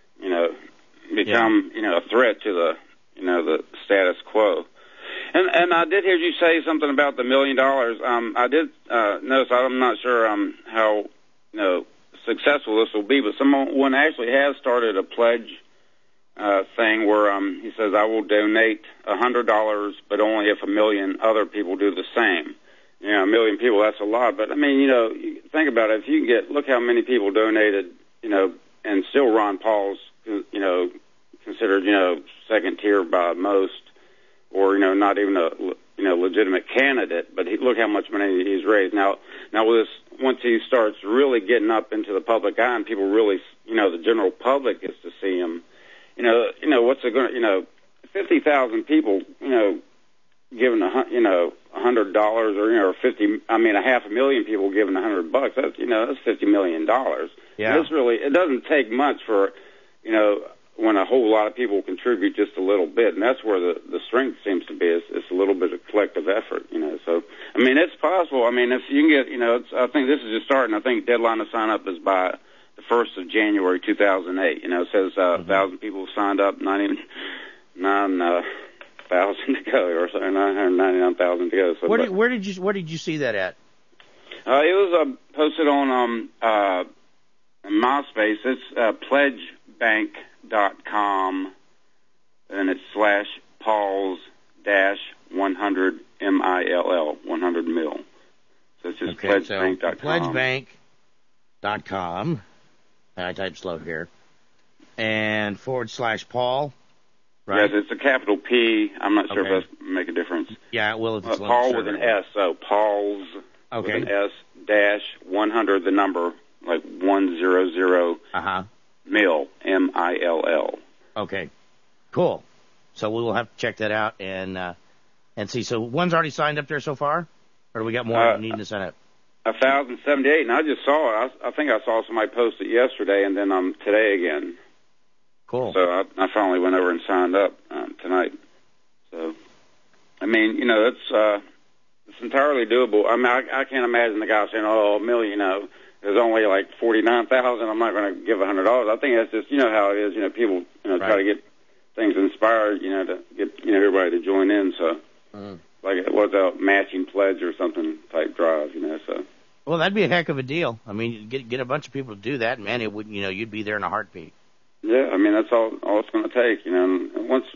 become, a threat to the status quo. And I did hear you say something about the $1 million. I did notice, I'm not sure how, successful this will be, but someone actually has started a pledge thing where he says, I will donate $100, but only if 1 million other people do the same. 1 million people, that's a lot. But, I mean, think about it. If you can look how many people donated, and still Ron Paul's, considered, second tier by most, or, not even a, legitimate candidate, but look how much money he's raised. Now with this, once he starts really getting up into the public eye and people really, the general public gets to see him, what's it going to, 50,000 people, giving $100 or 50, I mean, 500,000 people giving $100. That's, that's $50 million. Yeah. It doesn't take much for, when a whole lot of people contribute just a little bit, and that's where the strength seems to be. It's a little bit of collective effort, So, I mean, it's possible. I mean, if you can get, I think this is just starting. I think deadline to sign up is by the 1st of January 2008. It says 1,000 people signed up, 99,000 to go, or something, 999,000 to go. So, where did you see that at? It was posted on MySpace. It's pledgebank.com, and it's /Paul's -100 MILL 100 mil. So it's just pledgebank.com. Pledgebank.com. I type slow here. And /Paul. Right. Yes, it's a capital P. I'm not sure if that's make a difference. Yeah, it will if it's Paul with an S. So Paul's with an S -100, the number, like 100 mil, MILL. Okay, cool. So we will have to check that out and see. So one's already signed up there so far, or do we got more needing to sign up? 1,078, and I just saw it. I think I saw somebody post it yesterday, and then today again. Cool. So I finally went over and signed up tonight. So, I mean, it's entirely doable. I mean, I can't imagine the guy saying, "Oh, $1 million." There's only like 49,000. I'm not going to give $100. I think that's just, how it is. People, try to get things inspired. To get everybody to join in. So, like it was a matching pledge or something type drive. So. Well, that'd be a heck of a deal. I mean, get a bunch of people to do that, man. It would, you'd be there in a heartbeat. Yeah, I mean, that's all it's going to take, And once,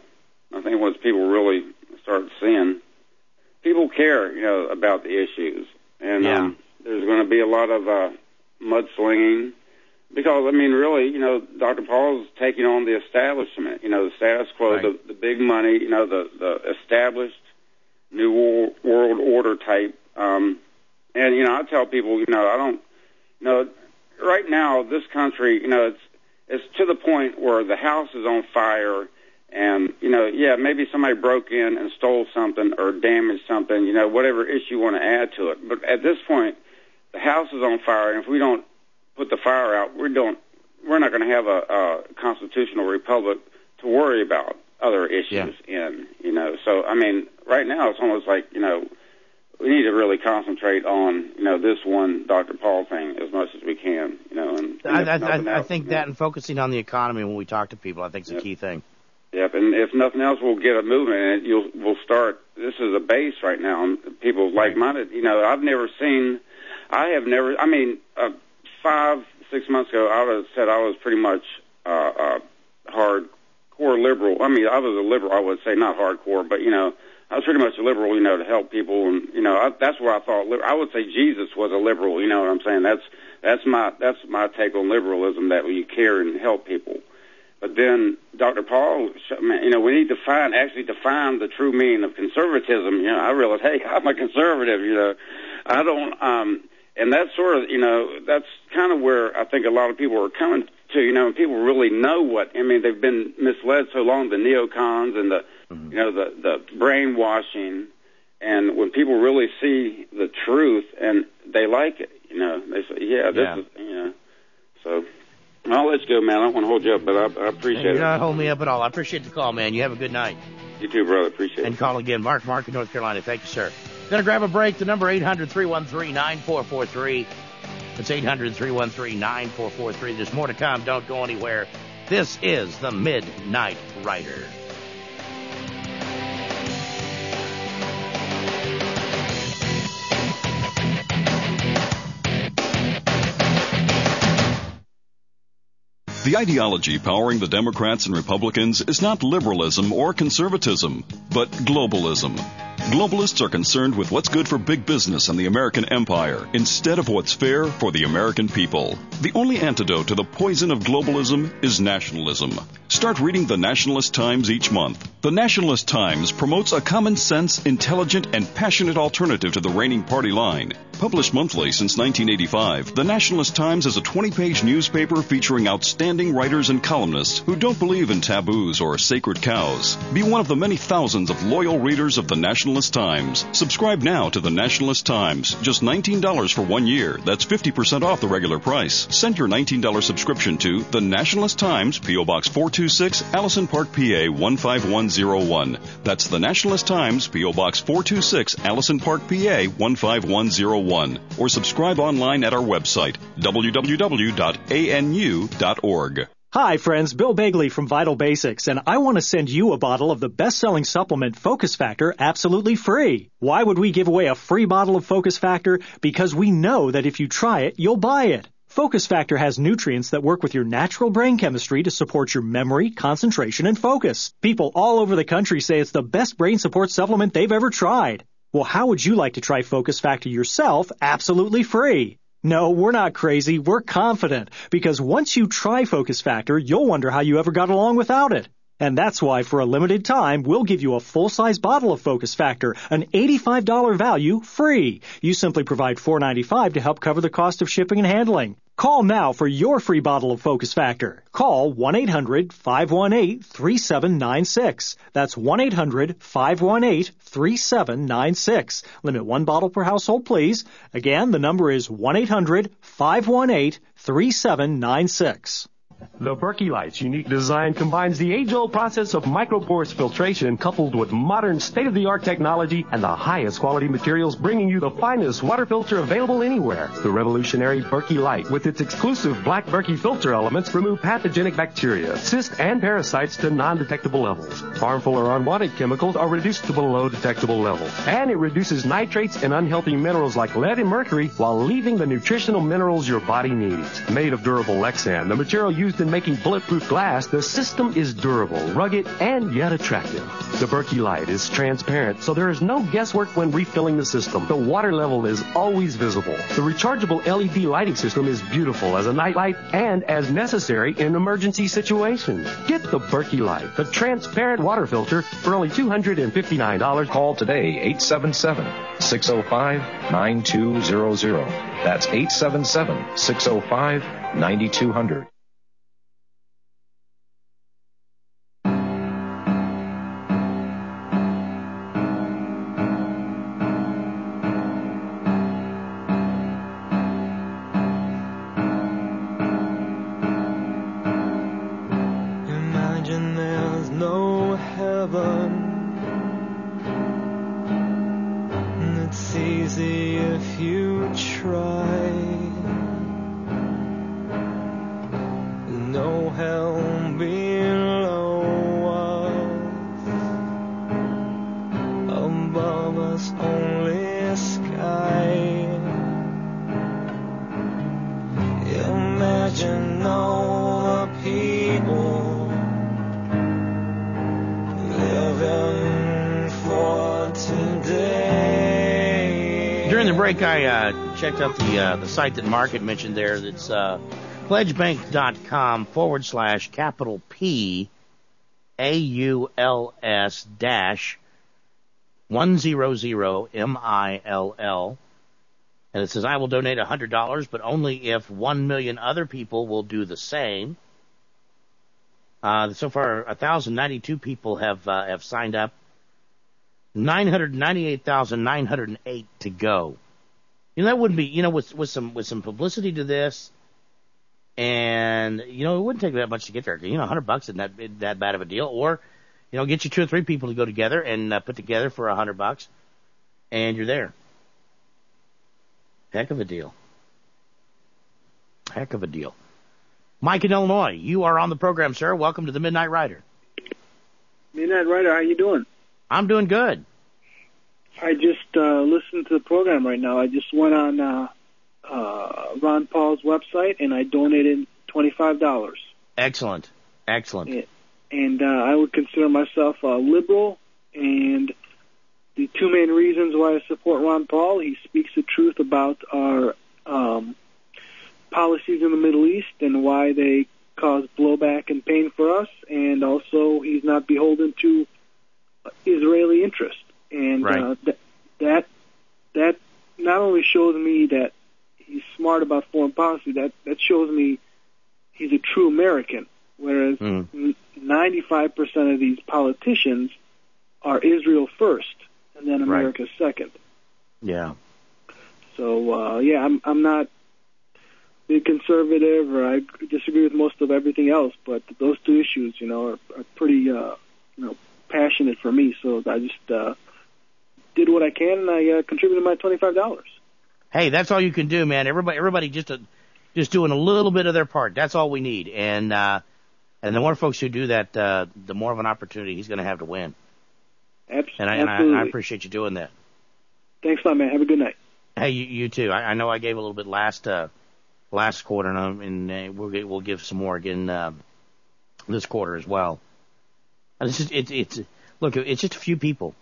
I think once people really start seeing, people care, about the issues. And there's going to be a lot of mudslinging because, I mean, really, Dr. Paul's taking on the establishment, the status quo, the big money, the established New World Order type. And, I tell people, I don't, right now, this country, it's to the point where the house is on fire and, maybe somebody broke in and stole something or damaged something, whatever issue you want to add to it. But at this point, the house is on fire, and if we don't put the fire out, we're not going to have a constitutional republic to worry about other issues in, So, I mean, right now it's almost like, we need to really concentrate on, this one Dr. Paul thing as much as we can, And I think that and focusing on the economy when we talk to people, I think is a key thing. Yep, and if nothing else, we'll get a movement, and we'll start. This is a base right now, and people like-minded. I've never seen I have never. I mean, 5-6 months ago, I would have said I was pretty much hardcore liberal. I mean, I was a liberal. I would say not hardcore, but I was pretty much a liberal. To help people, and that's where I thought. I would say Jesus was a liberal. You know what I'm saying? That's my take on liberalism. That you care and help people. But then Dr. Paul, we need to define the true meaning of conservatism. I realized, hey, I'm a conservative. I don't. And that's sort of, that's kind of where I think a lot of people are coming to. People really know what. I mean, they've been misled so long. The neocons and the brainwashing, and when people really see the truth and they like it, they say, this is, So. I'll let you go, man. I don't want to hold you up, but I appreciate it. You're not holding me up at all. I appreciate the call, man. You have a good night. You too, brother. Appreciate it. And call again. Mark in North Carolina. Thank you, sir. Going to grab a break. The number 800-313-9443. It's 800-313-9443. There's more to come. Don't go anywhere. This is the Midnight Rider. The ideology powering the Democrats and Republicans is not liberalism or conservatism, but globalism. Globalists are concerned with what's good for big business and the American empire instead of what's fair for the American people. The only antidote to the poison of globalism is nationalism. Start reading the Nationalist Times each month. The Nationalist Times promotes a common sense, intelligent, and passionate alternative to the reigning party line. Published monthly since 1985, the Nationalist Times is a 20-page newspaper featuring outstanding writers and columnists who don't believe in taboos or sacred cows. Be one of the many thousands of loyal readers of the Nationalist Times. Subscribe now to the Nationalist Times. Just $19 for 1 year. That's 50% off the regular price. Send your $19 subscription to the Nationalist Times, P.O. Box 426, Allison Park, PA 15101. That's the Nationalist Times, P.O. Box 426, Allison Park, PA 15101. Or subscribe online at our website, www.anu.org. Hi, friends. Bill Begley from Vital Basics, and I want to send you a bottle of the best-selling supplement Focus Factor absolutely free. Why would we give away a free bottle of Focus Factor? Because we know that if you try it, you'll buy it. Focus Factor has nutrients that work with your natural brain chemistry to support your memory, concentration, and focus. People all over the country say it's the best brain support supplement they've ever tried. Well, how would you like to try Focus Factor yourself absolutely free? No, we're not crazy. We're confident. Because once you try Focus Factor, you'll wonder how you ever got along without it. And that's why, for a limited time, we'll give you a full-size bottle of Focus Factor, an $85 value, free. You simply provide $4.95 to help cover the cost of shipping and handling. Call now for your free bottle of Focus Factor. Call 1-800-518-3796. That's 1-800-518-3796. Limit one bottle per household, please. Again, the number is 1-800-518-3796. The Berkey Light's unique design combines the age-old process of microporous filtration coupled with modern state-of-the-art technology and the highest quality materials, bringing you the finest water filter available anywhere. The revolutionary Berkey Light, with its exclusive black Berkey filter elements, remove pathogenic bacteria, cysts, and parasites to non-detectable levels. Harmful or unwanted chemicals are reduced to below detectable levels. And it reduces nitrates and unhealthy minerals like lead and mercury while leaving the nutritional minerals your body needs. Made of durable Lexan, the material used in making bulletproof glass, the system is durable, rugged, and yet attractive. The Berkey Light is transparent, so there is no guesswork when refilling the system. The water level is always visible. The rechargeable LED lighting system is beautiful as a night light and as necessary in emergency situations. Get the Berkey Light, the transparent water filter, for only $259. Call today, 877-605-9200. That's 877-605-9200. During the break, I checked out the site that Mark had mentioned there. That's pledgebank.com/capital P AULS dash 100 MILL. And it says, I will donate $100, but only if 1 million other people will do the same. So far, 1,092 people have signed up. 998,908 to go. That wouldn't be, with some publicity to this, and it wouldn't take that much to get there. $100 isn't that bad of a deal. Or, get you 2 or 3 people to go together and put together for $100, and you're there. Heck of a deal. Heck of a deal. Mike in Illinois, you are on the program, sir. Welcome to the Midnight Rider. Midnight Rider, how you doing? I'm doing good. I just listened to the program right now. I just went on Ron Paul's website, and I donated $25. Excellent. And I would consider myself a liberal, and the 2 main reasons why I support Ron Paul: he speaks the truth about our policies in the Middle East and why they cause blowback and pain for us, and also he's not beholden to Israeli interest. And right. That not only shows me that he's smart about foreign policy, that shows me he's a true American, whereas 95% of these politicians are Israel first and then America second. Yeah. So, I'm not big conservative, or I disagree with most of everything else, but those 2 issues, are pretty, passionate for me. So I just did what I can, and I contributed my $25. Hey, that's all you can do, man. Everybody just doing a little bit of their part. That's all we need. And the more folks who do that, the more of an opportunity he's going to have to win. Absolutely. And I appreciate you doing that. Thanks a lot, man. Have a good night. Hey, you too. I know I gave a little bit last quarter, and we'll give some more again this quarter as well. And look, it's just a few people.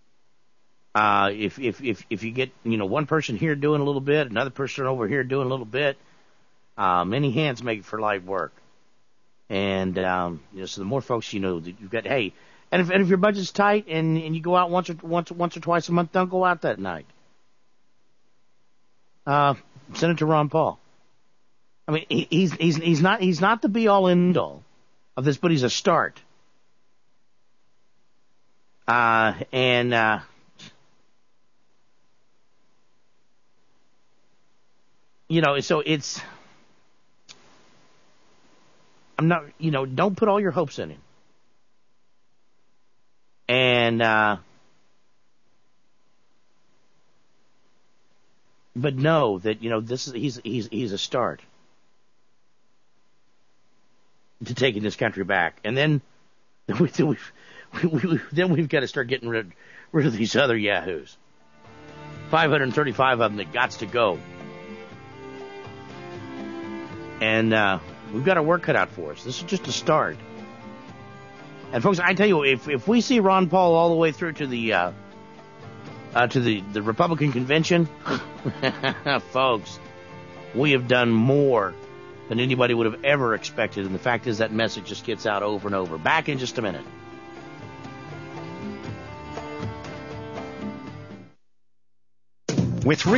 If you get one person here doing a little bit, another person over here doing a little bit, many hands make for light work. And so the more folks that you've got. Hey, and if your budget's tight and you go out once or twice a month, don't go out that night. Send it to Ron Paul. I mean, he's not the be all end all of this, but he's a start. So it's, I'm not, don't put all your hopes in him. And, but know that, he's a start to taking this country back. And then we've got to start getting rid of these other yahoos. 535 of them that gots to go. And we've got our work cut out for us. This is just a start. And folks, I tell you, if we see Ron Paul all the way through to the Republican convention, folks, we have done more than anybody would have ever expected. And the fact is that message just gets out over and over. Back in just a minute. With